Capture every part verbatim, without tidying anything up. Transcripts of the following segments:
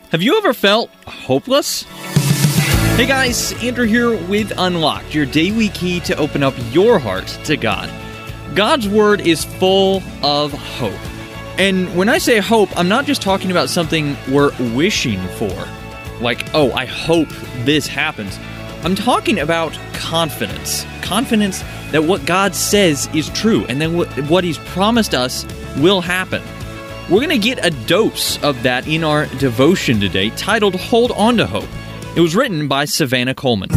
Have you ever felt hopeless? Hey guys, Andrew here with Unlocked, your daily key to open up your heart to God. God's Word is full of hope. And when I say hope, I'm not just talking about something we're wishing for. Like, oh, I hope this happens. I'm talking about confidence. Confidence that what God says is true, and then what He's promised us will happen. We're going to get a dose of that in our devotion today, titled Hold On to Hope. It was written by Savannah Coleman.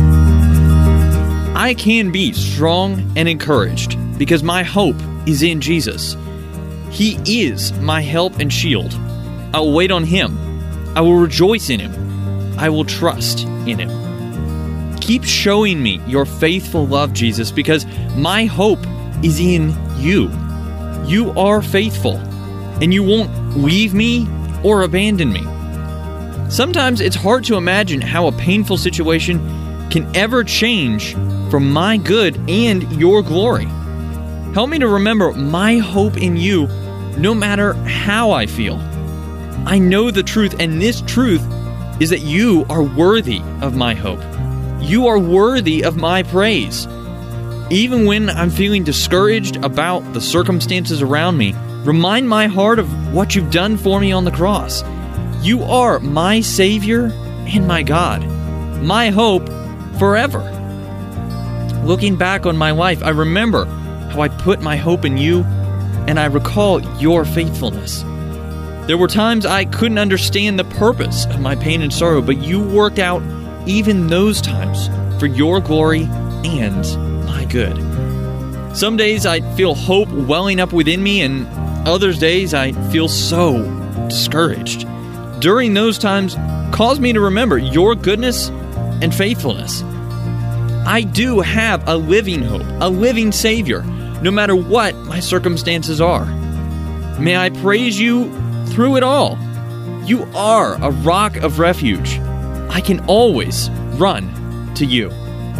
I can be strong and encouraged because my hope is in Jesus. He is my help and shield. I will wait on Him. I will rejoice in Him. I will trust in Him. Keep showing me your faithful love, Jesus, because my hope is in you. You are faithful, and you won't leave me or abandon me. Sometimes it's hard to imagine how a painful situation can ever change for my good and your glory. Help me to remember my hope in you no matter how I feel. I know the truth, and this truth is that you are worthy of my hope. You are worthy of my praise. Even when I'm feeling discouraged about the circumstances around me, remind my heart of what you've done for me on the cross. You are my Savior and my God, my hope forever. Looking back on my life, I remember how I put my hope in you, and I recall your faithfulness. There were times I couldn't understand the purpose of my pain and sorrow, but you worked out even those times for your glory and my good. Some days I feel hope welling up within me, and other days I feel so discouraged. During those times, cause me to remember your goodness and faithfulness. I do have a living hope, a living Savior, no matter what my circumstances are. May I praise you through it all. You are a rock of refuge. I can always run to you.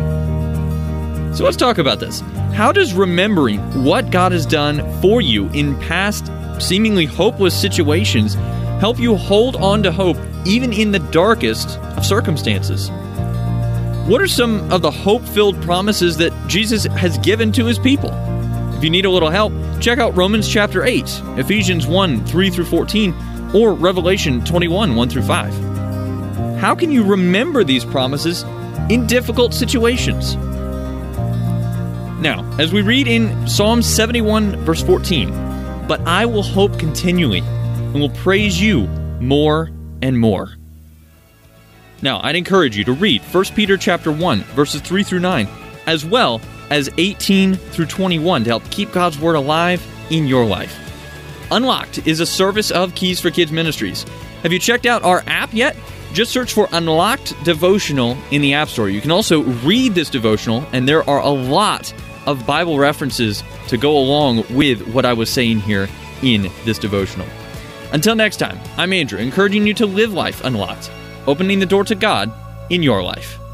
So let's talk about this. How does remembering what God has done for you in past, seemingly hopeless situations help you hold on to hope even in the darkest of circumstances? What are some of the hope-filled promises that Jesus has given to His people? If you need a little help, check out Romans chapter eight, Ephesians one, three through fourteen, or Revelation twenty-one, one through five. How can you remember these promises in difficult situations? Now, as we read in Psalm seventy-one, verse fourteen, "But I will hope continually and will praise you more and more." Now, I'd encourage you to read First Peter chapter one, verses three through nine, as well as eighteen through twenty-one to help keep God's Word alive in your life. Unlocked is a service of Keys for Kids Ministries. Have you checked out our app yet? Just search for Unlocked Devotional in the App Store. You can also read this devotional, and there are a lot of Bible references to go along with what I was saying here in this devotional. Until next time, I'm Andrew, encouraging you to live life unlocked, opening the door to God in your life.